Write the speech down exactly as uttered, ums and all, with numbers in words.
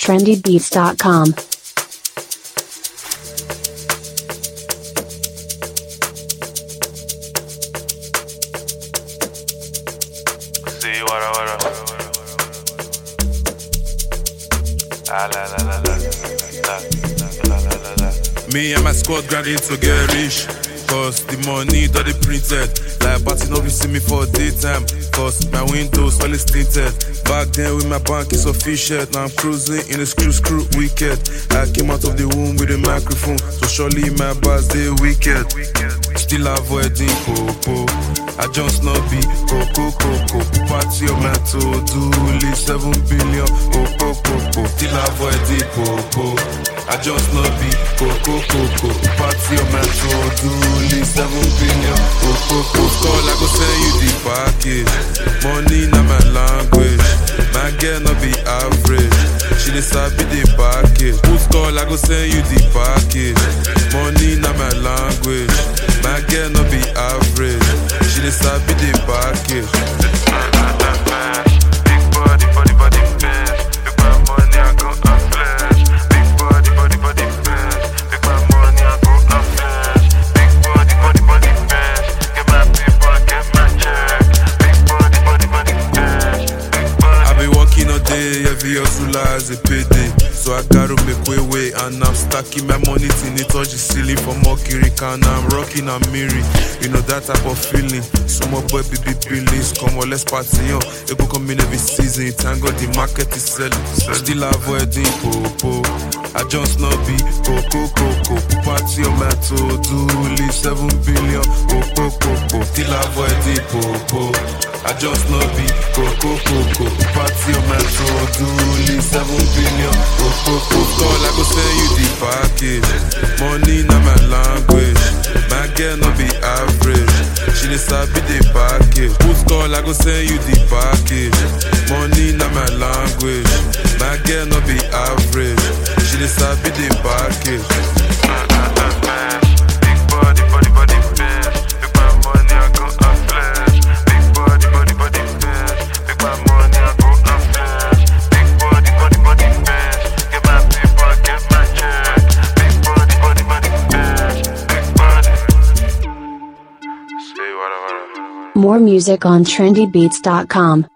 trendy beats dot com. See, wara wara. Ah, la la la la. La, la, la, la, la. Me and my squad grinding to get rich. Cause the money that they printed. Like party no be see me for daytime. Cause my windows always tinted. Back then with my bank is official. Now I'm cruising in a screw screw wicked. I came out of the womb with a microphone. So surely my bars they wicked. Still avoiding popo. I just not be coco coco. Party on my to do leave seven billion. Coco coco. Still avoiding popo. I just not be coco coco. Party on my to do leave seven billion. Coco coco. Call I go send you the package. Money na my language. My girl not be average. She dey sabi the package. Who's call I go send you the package. Money na my language. My girl not be average. She dey sabi the package. Big body, body, body, fast. Big my money, I go and flash. Big body, body, body, fast. Big my money, I go and flash. Big body, body, body, fast. Get my paper, get my check. Big body, body, body, fast. Big body. I been working all day, every hustle as a payday. So I gotta make way way, and I'm stacking my money till it touch the ceiling for more Kirikan. I'm rocking and Miri, you know that type of feeling. Some boy baby billings, come on let's party on. It go come in every season, thank God the market is selling. Still avoiding popo, I just not be coco coco. Party on my to do leave seven billion. Coco coco, still avoiding popo. I just not be coco coco. Party on my to do leave seven billion. Coco coco, call I go send you the package. Money na my language. My girl no be average. She dey sabi the package. Who's call I go send you the package. Money na my language. My girl no be average. She dey sabi the package. Big body, body, body, fast. Big my money, I go and flash. Big body, body, body, fast. Big my money, I go and flash. Big body, body, body, fast. Get my paper, get my check. Big body, body, body, fast. Big body. Say whatever. More music on trendy beats dot com.